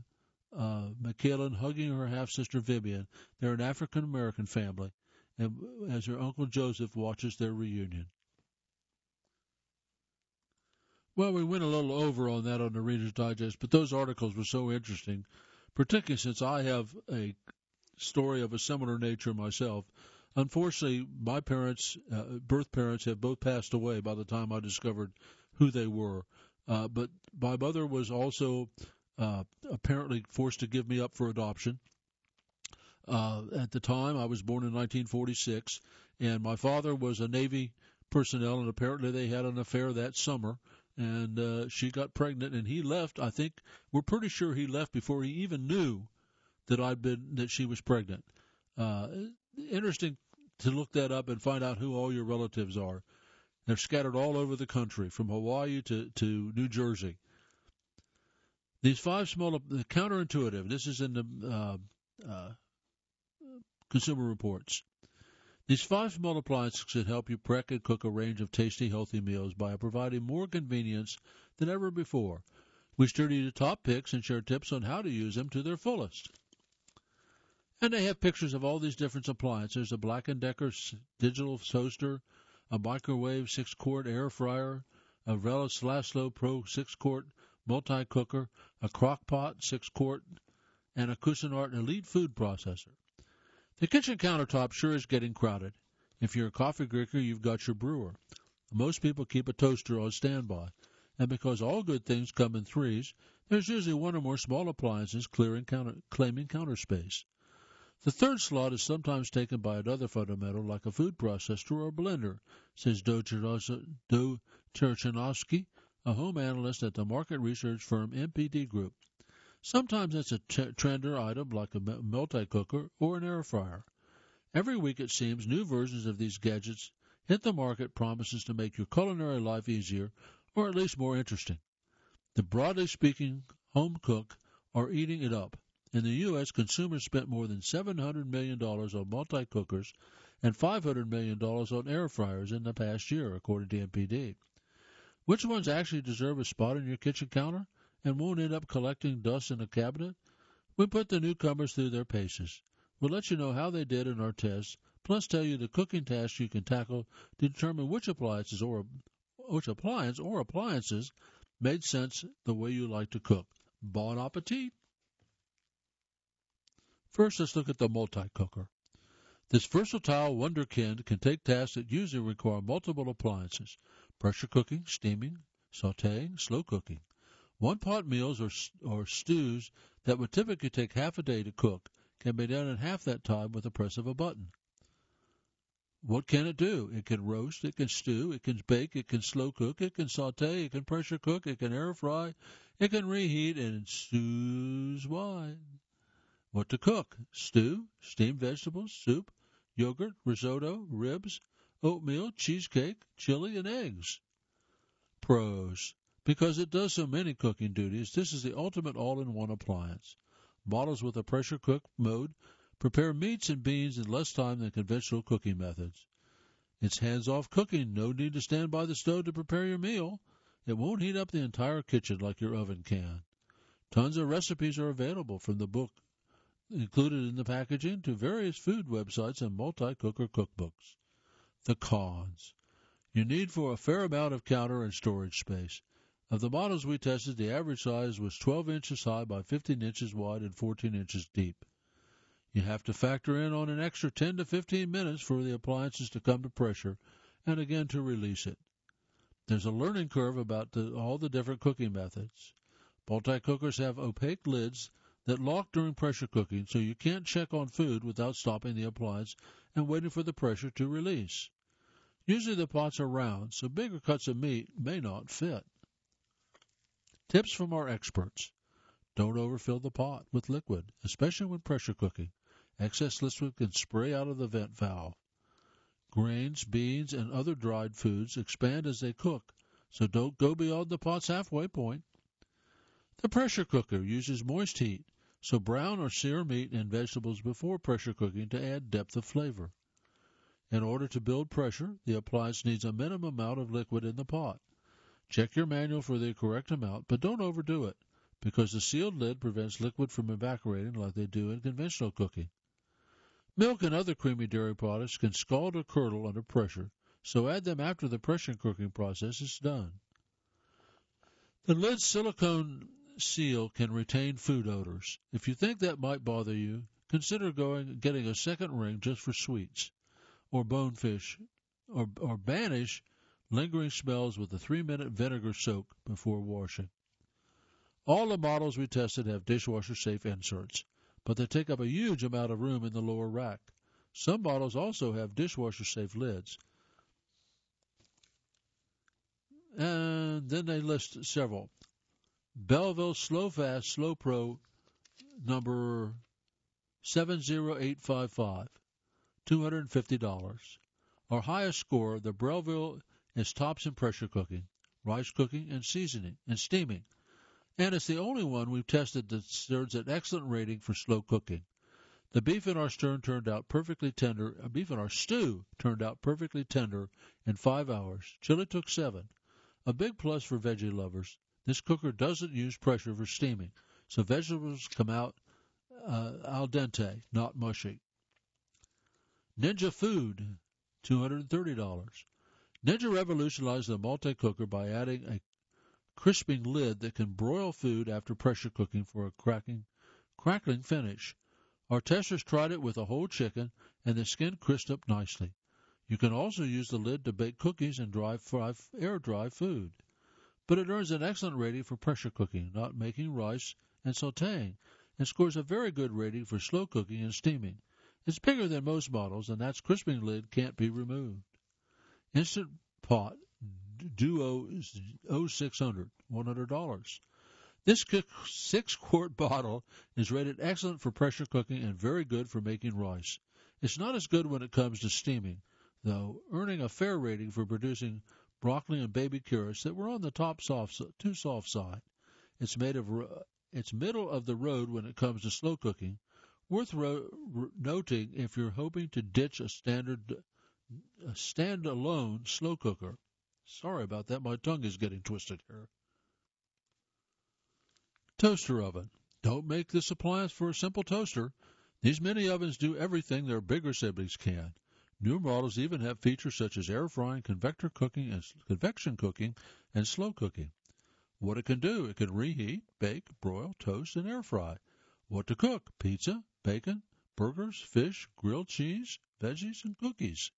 McKellen hugging her half-sister Vivian. They're an African-American family, and as her Uncle Joseph watches their reunion. Well, we went a little over on that on the Reader's Digest, but those articles were so interesting, particularly since I have a story of a similar nature myself. Unfortunately, my parents, birth parents, have both passed away by the time I discovered who they were. But my mother was also apparently forced to give me up for adoption. At the time, I was born in 1946, and my father was a Navy personnel, and apparently they had an affair that summer. And she got pregnant, and he left. I think we're pretty sure he left before he even knew that she was pregnant. Interesting to look that up and find out who all your relatives are. They're scattered all over the country, from Hawaii to New Jersey. These 5 small, counterintuitive. This is in the Consumer Reports. These 5 small appliances should help you prep and cook a range of tasty, healthy meals by providing more convenience than ever before. We steer you to top picks and share tips on how to use them to their fullest. And they have pictures of all these different appliances: a Black & Decker digital toaster, a microwave 6-quart air fryer, a Relish Laszlo Pro 6-quart multi-cooker, a crock pot 6-quart, and a Cuisinart Elite food processor. The kitchen countertop sure is getting crowded. If you're a coffee drinker, you've got your brewer. Most people keep a toaster on standby, and because all good things come in threes, there's usually one or more small appliances claiming counter space. The third slot is sometimes taken by another fundamental, like a food processor or a blender, says Do Cherchanovsky, a home analyst at the market research firm MPD Group. Sometimes it's a trender item like a multi-cooker or an air fryer. Every week, it seems, new versions of these gadgets hit the market, promises to make your culinary life easier or at least more interesting. The broadly speaking home cook are eating it up. In the U.S., consumers spent more than $700 million on multi-cookers and $500 million on air fryers in the past year, according to MPD. Which ones actually deserve a spot on your kitchen counter and won't end up collecting dust in a cabinet? We put the newcomers through their paces. We'll let you know how they did in our tests, plus tell you the cooking tasks you can tackle to determine which appliance or appliances made sense the way you like to cook. Bon appetit! First, let's look at the multi-cooker. This versatile wonderkind can take tasks that usually require multiple appliances: pressure cooking, steaming, sautéing, slow cooking. One-pot meals or stews that would typically take half a day to cook can be done in half that time with the press of a button. What can it do? It can roast, it can stew, it can bake, it can slow cook, it can sauté, it can pressure cook, it can air fry, it can reheat, and stews wine. What to cook? Stew, steamed vegetables, soup, yogurt, risotto, ribs, oatmeal, cheesecake, chili, and eggs. Pros. Because it does so many cooking duties, this is the ultimate all-in-one appliance. Models with a pressure cook mode prepare meats and beans in less time than conventional cooking methods. It's hands-off cooking. No need to stand by the stove to prepare your meal. It won't heat up the entire kitchen like your oven can. Tons of recipes are available from the book included in the packaging to various food websites and multi-cooker cookbooks. The cons. You need for a fair amount of counter and storage space. Of the models we tested, the average size was 12 inches high by 15 inches wide and 14 inches deep. You have to factor in on an extra 10 to 15 minutes for the appliances to come to pressure and again to release it. There's a learning curve about all the different cooking methods. Multi-cookers have opaque lids that lock during pressure cooking, so you can't check on food without stopping the appliance and waiting for the pressure to release. Usually the pots are round, so bigger cuts of meat may not fit. Tips from our experts. Don't overfill the pot with liquid, especially when pressure cooking. Excess liquid can spray out of the vent valve. Grains, beans, and other dried foods expand as they cook, so don't go beyond the pot's halfway point. The pressure cooker uses moist heat, so brown or sear meat and vegetables before pressure cooking to add depth of flavor. In order to build pressure, the appliance needs a minimum amount of liquid in the pot. Check your manual for the correct amount, but don't overdo it, because the sealed lid prevents liquid from evaporating like they do in conventional cooking. Milk and other creamy dairy products can scald or curdle under pressure, so add them after the pressure cooking process is done. The lid's silicone seal can retain food odors. If you think that might bother you, consider getting a second ring just for sweets, or bonefish, or banish lingering smells with a 3-minute vinegar soak before washing. All the models we tested have dishwasher-safe inserts, but they take up a huge amount of room in the lower rack. Some models also have dishwasher-safe lids. And then they list several. Belleville Slow Fast Slow Pro number 70855, $250. Our highest score, the Breville, is tops in pressure cooking, rice cooking, and seasoning, and steaming. And it's the only one we've tested that serves an excellent rating for slow cooking. The beef in our stew turned out perfectly tender in 5 hours. Chili took 7. A big plus for veggie lovers. This cooker doesn't use pressure for steaming, so vegetables come out al dente, not mushy. Ninja Food, $230. Ninja revolutionized the multi-cooker by adding a crisping lid that can broil food after pressure cooking for a crackling finish. Our testers tried it with a whole chicken, and the skin crisped up nicely. You can also use the lid to bake cookies and air-dry food. But it earns an excellent rating for pressure cooking, not making rice, and sautéing, and scores a very good rating for slow cooking and steaming. It's bigger than most models, and that crisping lid can't be removed. Instant Pot Duo 0600, $100. This 6-quart bottle is rated excellent for pressure cooking and very good for making rice. It's not as good when it comes to steaming, though, earning a fair rating for producing broccoli and baby carrots that were on the too soft side. It's middle of the road when it comes to slow cooking. Worth noting if you're hoping to ditch a standalone slow cooker. Sorry about that, my tongue is getting twisted here. Toaster oven. Don't make this appliance for a simple toaster. These mini ovens do everything their bigger siblings can. New models even have features such as air frying, convection cooking, and slow cooking. What it can do: it can reheat, bake, broil, toast, and air fry. What to cook: pizza, bacon, burgers, fish, grilled cheese, veggies, and cookies.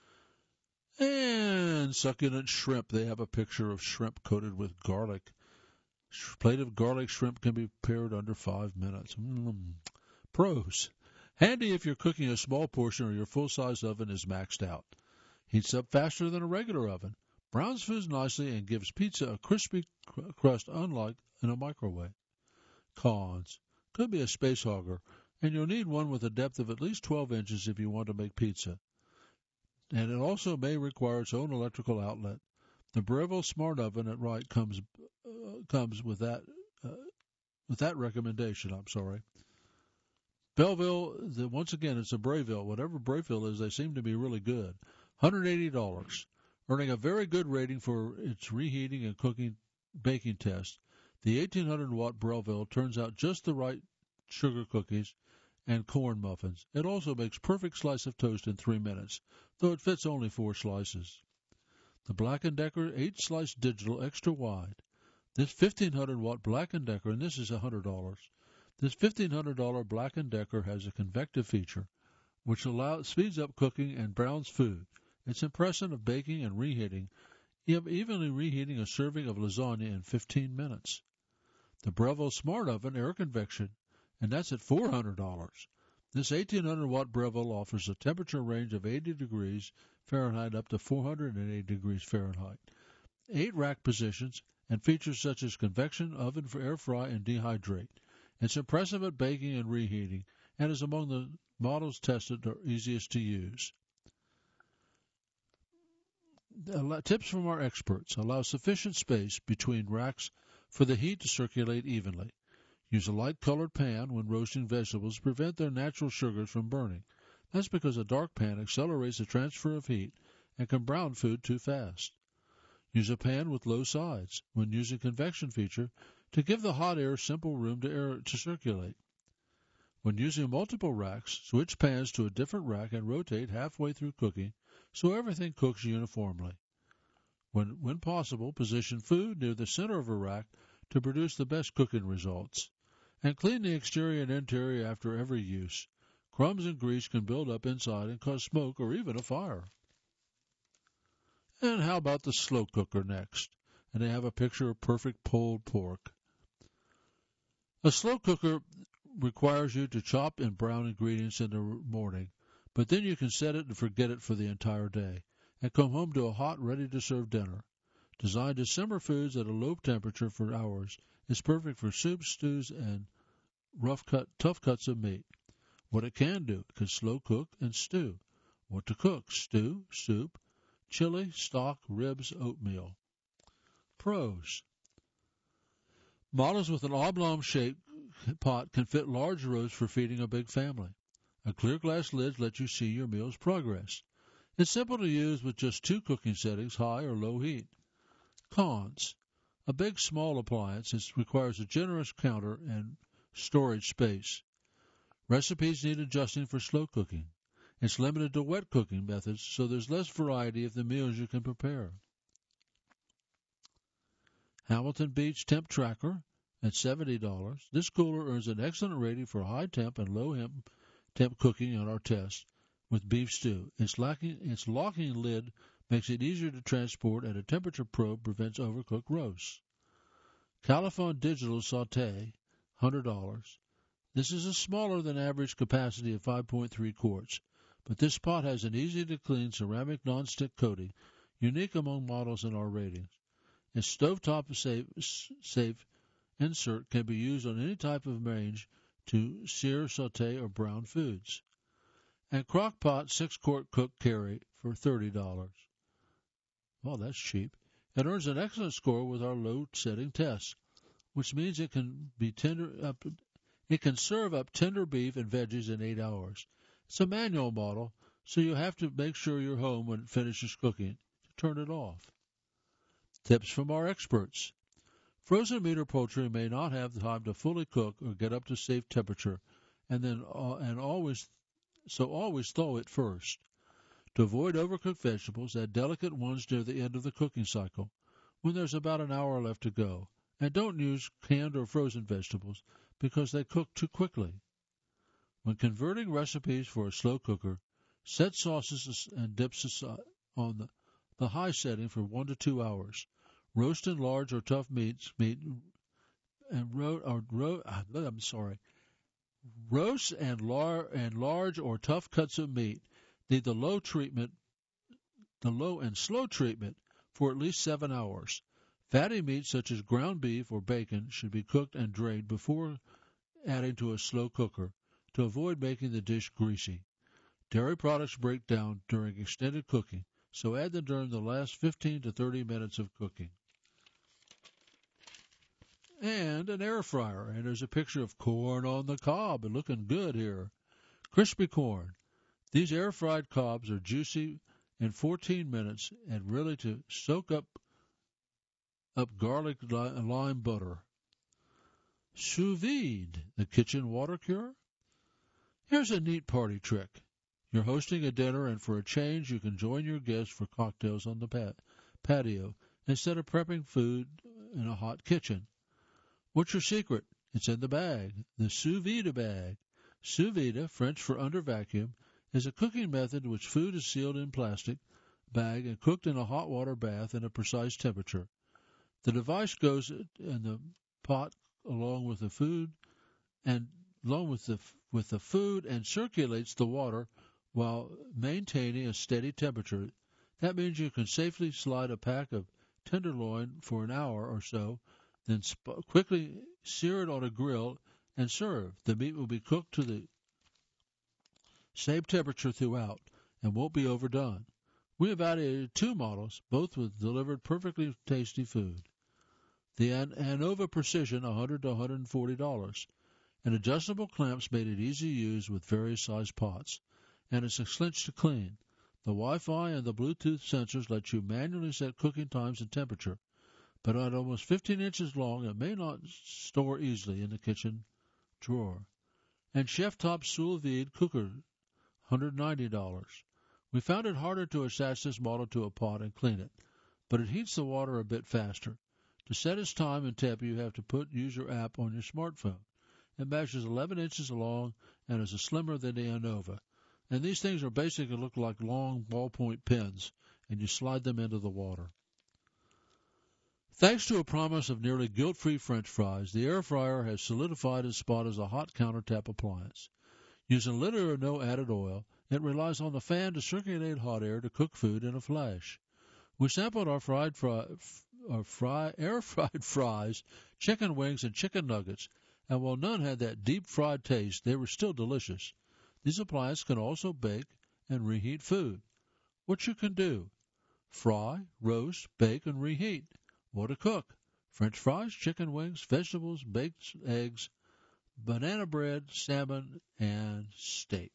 And succulent shrimp. They have a picture of shrimp coated with garlic. Plate of garlic shrimp can be prepared under 5 minutes. Pros: handy if you're cooking a small portion or your full-size oven is maxed out. Heats up faster than a regular oven. Browns foods nicely and gives pizza a crispy crust unlike in a microwave. Cons: could be a space hogger, and you'll need one with a depth of at least 12 inches if you want to make pizza. And it also may require its own electrical outlet. The Breville Smart Oven at Wright comes with that recommendation. Belleville, once again, it's a Brayville. Whatever Brayville is, they seem to be really good. $180, earning a very good rating for its reheating and baking test. The 1800-watt Breville turns out just the right sugar cookies and corn muffins. It also makes perfect slice of toast in 3 minutes, though it fits only 4 slices. The Black & Decker 8-slice digital extra wide. This 1500-watt Black & Decker, and this is $100. This $1,500 Black & Decker has a convective feature, which speeds up cooking and browns food. It's impressive of baking and reheating, evenly reheating a serving of lasagna in 15 minutes. The Breville Smart Oven air convection, and that's at $400. This 1800-watt Breville offers a temperature range of 80 degrees Fahrenheit up to 480 degrees Fahrenheit, 8 rack positions, and features such as convection, oven for air fry, and dehydrate. It's impressive at baking and reheating, and is among the models tested or easiest to use. Tips from our experts: allow sufficient space between racks for the heat to circulate evenly. Use a light-colored pan when roasting vegetables to prevent their natural sugars from burning. That's because a dark pan accelerates the transfer of heat and can brown food too fast. Use a pan with low sides when using convection feature to give the hot air simple room to circulate. When using multiple racks, switch pans to a different rack and rotate halfway through cooking so everything cooks uniformly. When possible, position food near the center of a rack to produce the best cooking results. And clean the exterior and interior after every use. Crumbs and grease can build up inside and cause smoke or even a fire. And how about the slow cooker next? And they have a picture of perfect pulled pork. A slow cooker requires you to chop and brown ingredients in the morning, but then you can set it and forget it for the entire day, and come home to a hot, ready-to-serve dinner. Designed to simmer foods at a low temperature for hours, it's perfect for soups, stews, and tough cuts of meat. What it can do: it can slow cook and stew. What to cook: stew, soup, chili, stock, ribs, oatmeal. Pros: models with an oblong-shaped pot can fit large roast for feeding a big family. A clear glass lid lets you see your meal's progress. It's simple to use with just 2 cooking settings, high or low heat. Cons: a big, small appliance. It requires a generous counter and storage space. Recipes need adjusting for slow cooking. It's limited to wet cooking methods, so there's less variety of the meals you can prepare. Hamilton Beach Temp Tracker at $70. This cooler earns an excellent rating for high temp and low temp cooking on our test with beef stew. Its locking lid makes it easier to transport, and a temperature probe prevents overcooked roasts. Califone Digital Sauté, $100. This is a smaller than average capacity of 5.3 quarts, but this pot has an easy-to-clean ceramic nonstick coating, unique among models in our ratings. Its stovetop safe insert can be used on any type of range to sear, saute, or brown foods. And Crock-Pot 6-quart cook carry for $30. Well, that's cheap. It earns an excellent score with our low-setting test, which means it can serve up tender beef and veggies in 8 hours. It's a manual model, so you have to make sure you're home when it finishes cooking to turn it off. Tips from our experts. Frozen meat or poultry may not have the time to fully cook or get up to safe temperature, always thaw it first. To avoid overcooked vegetables, add delicate ones near the end of the cooking cycle, when there's about an hour left to go, And don't use canned or frozen vegetables because they cook too quickly. When converting recipes for a slow cooker, set sauces and dips aside on the high setting for 1 to 2 hours. Roast and large or tough meat Roast and large or tough cuts of meat need the low and slow treatment for at least 7 hours. Fatty meats such as ground beef or bacon should be cooked and drained before adding to a slow cooker to avoid making the dish greasy. Dairy products break down during extended cooking, so add them during the last 15 to 30 minutes of cooking. And an air fryer, and there's a picture of corn on the cob, looking good here. Crispy corn. These air-fried cobs are juicy in 14 minutes and really to soak up garlic and lime butter. Sous vide, the kitchen water cure. Here's a neat party trick. You're hosting a dinner, and for a change, you can join your guests for cocktails on the patio instead of prepping food in a hot kitchen. What's your secret? It's in the bag, the sous vide bag. Sous vide, French for under vacuum, is a cooking method in which food is sealed in plastic bag and cooked in a hot water bath at a precise temperature. The device goes in the pot along with the food and circulates the water while maintaining a steady temperature. That means you can safely slide a pack of tenderloin for an hour or so, then quickly sear it on a grill and serve. The meat will be cooked to the same temperature throughout and won't be overdone. We evaluated 2 models, both with delivered perfectly tasty food. The ANOVA Precision, $100 to $140, and adjustable clamps made it easy to use with various size pots, and it's a cinch to clean. The Wi-Fi and the Bluetooth sensors let you manually set cooking times and temperature, but at almost 15 inches long, it may not store easily in the kitchen drawer. And Chef Top Sous Vide Cooker, $190. We found it harder to attach this model to a pot and clean it, but it heats the water a bit faster. To set its time and temp, you have to use your app on your smartphone. It measures 11 inches long and is slimmer than the ANOVA. And these things are basically look like long ballpoint pens, and you slide them into the water. Thanks to a promise of nearly guilt-free French fries, the air fryer has solidified its spot as a hot countertop appliance. Using little or no added oil, it relies on the fan to circulate hot air to cook food in a flash. We sampled our air-fried fries, chicken wings, and chicken nuggets, and while none had that deep-fried taste, they were still delicious. These appliances can also bake and reheat food. What you can do? Fry, roast, bake, and reheat. What to cook? French fries, chicken wings, vegetables, baked eggs, banana bread, salmon, and steak.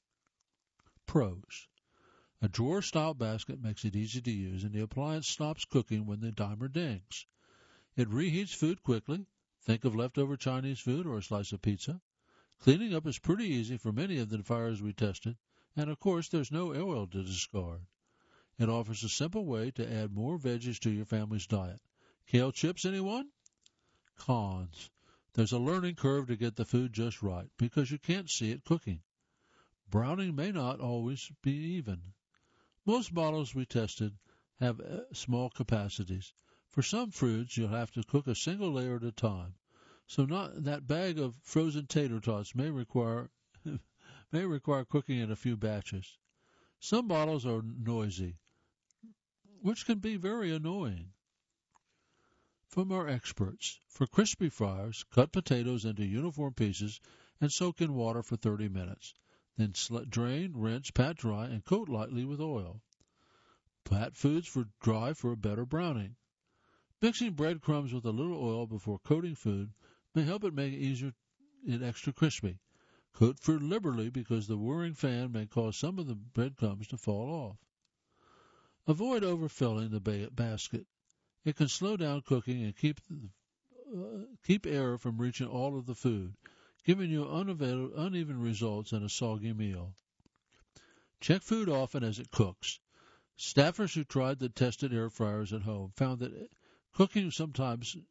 Pros. A drawer-style basket makes it easy to use, and the appliance stops cooking when the timer dings. It reheats food quickly. Think of leftover Chinese food or a slice of pizza. Cleaning up is pretty easy for many of the fryers we tested, and of course there's no oil to discard. It offers a simple way to add more veggies to your family's diet. Kale chips, anyone? Cons. There's a learning curve to get the food just right because you can't see it cooking. Browning may not always be even. Most models we tested have small capacities. For some foods, you'll have to cook a single layer at a time. So that bag of frozen tater tots may require cooking in a few batches. Some models are noisy, which can be very annoying. From our experts, for crispy fryers, cut potatoes into uniform pieces and soak in water for 30 minutes. Then drain, rinse, pat dry, and coat lightly with oil. Pat foods dry for a better browning. Mixing breadcrumbs with a little oil before coating food may help it make it extra crispy. Coat food liberally because the whirring fan may cause some of the breadcrumbs to fall off. Avoid overfilling the basket. It can slow down cooking and keep air from reaching all of the food, giving you uneven results and a soggy meal. Check food often as it cooks. Staffers who tried the tested air fryers at home found that cooking sometimes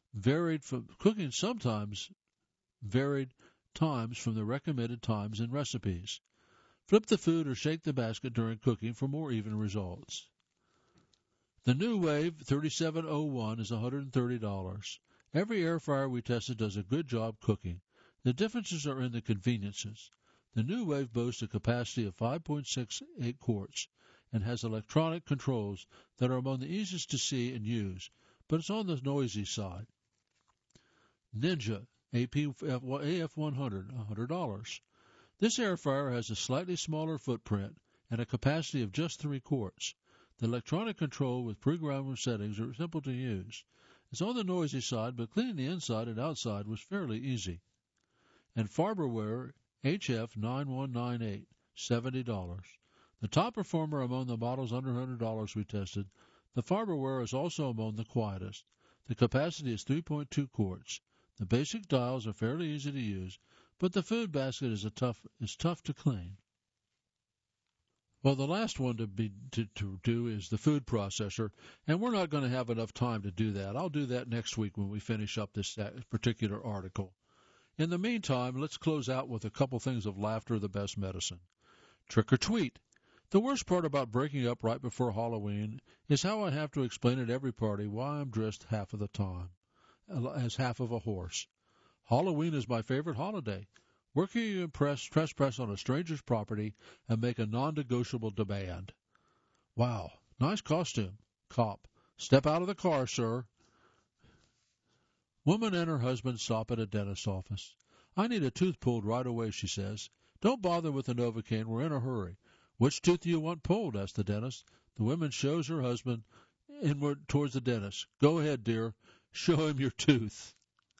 cooking sometimes varied times from the recommended times in recipes. Flip the food or shake the basket during cooking for more even results. The New Wave 3701 is $130. Every air fryer we tested does a good job cooking. The differences are in the conveniences. The New Wave boasts a capacity of 5.68 quarts and has electronic controls that are among the easiest to see and use, but it's on the noisy side. Ninja AF100, $100. This air fryer has a slightly smaller footprint and a capacity of just 3 quarts. The electronic control with programmable settings are simple to use. It's on the noisy side, but cleaning the inside and outside was fairly easy. And Farberware HF9198, $70. The top performer among the models under $100 we tested, the Farberware is also among the quietest. The capacity is 3.2 quarts. The basic dials are fairly easy to use, but the food basket is tough to clean. Well, the last one to do is the food processor, and we're not going to have enough time to do that. I'll do that next week when we finish up this particular article. In the meantime, let's close out with a couple things of laughter, the best medicine. Trick or treat. The worst part about breaking up right before Halloween is how I have to explain at every party why I'm dressed half of the time as half of a horse. Halloween is my favorite holiday. Where can you trespass on a stranger's property and make a non-negotiable demand? Wow, nice costume. Cop, step out of the car, sir. Woman and her husband stop at a dentist's office. I need a tooth pulled right away, she says. Don't bother with the Novocaine, we're in a hurry. Which tooth do you want pulled? Asked the dentist. The woman shows her husband inward towards the dentist. Go ahead, dear. Show him your tooth.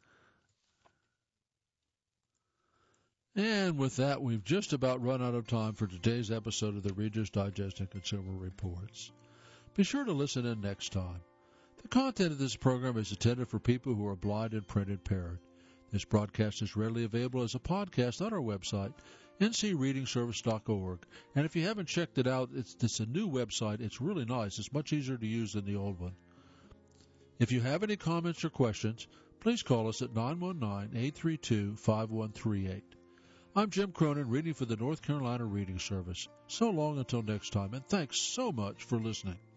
And with that, we've just about run out of time for today's episode of the Reader's Digest and Consumer Reports. Be sure to listen in next time. The content of this program is intended for people who are blind and print impaired. This broadcast is readily available as a podcast on our website, ncreadingservice.org. And if you haven't checked it out, it's a new website. It's really nice. It's much easier to use than the old one. If you have any comments or questions, please call us at 919-832-5138. I'm Jim Cronin, reading for the North Carolina Reading Service. So long until next time, and thanks so much for listening.